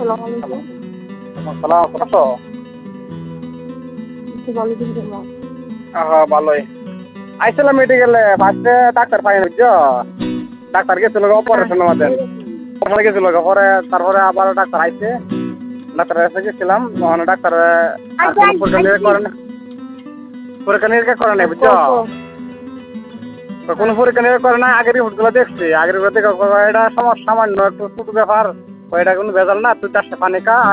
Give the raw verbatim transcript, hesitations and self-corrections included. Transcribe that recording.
আসসালামু সালাম কত আলাইকুম। হ্যাঁ ভালোই আইছিলাম মেডিকেলে ফার্স্টে ডাক্তার পাই বুঝছো ডাক্তার গেছিল অপারেশন আমাদের ওখানে গেছিল পরে তারপরে আবার ডাক্তার আইছে ডাক্তার এসে গেছিলাম ওখানে ডাক্তার আর কোনো পরীক্ষা নিরীক্ষা করে না পরীক্ষা নিরীক্ষা করে নাই বুঝছো কোনো পরীক্ষা নিরীক্ষা করে না আগের রিপোর্টগুলো দেখছি আগের রিপোর্ট দেখে এটা সমস্যা সামান্য একটু ছোট ব্যাপার এটা কোনো ভেজাল না তুই চারটে পানি খা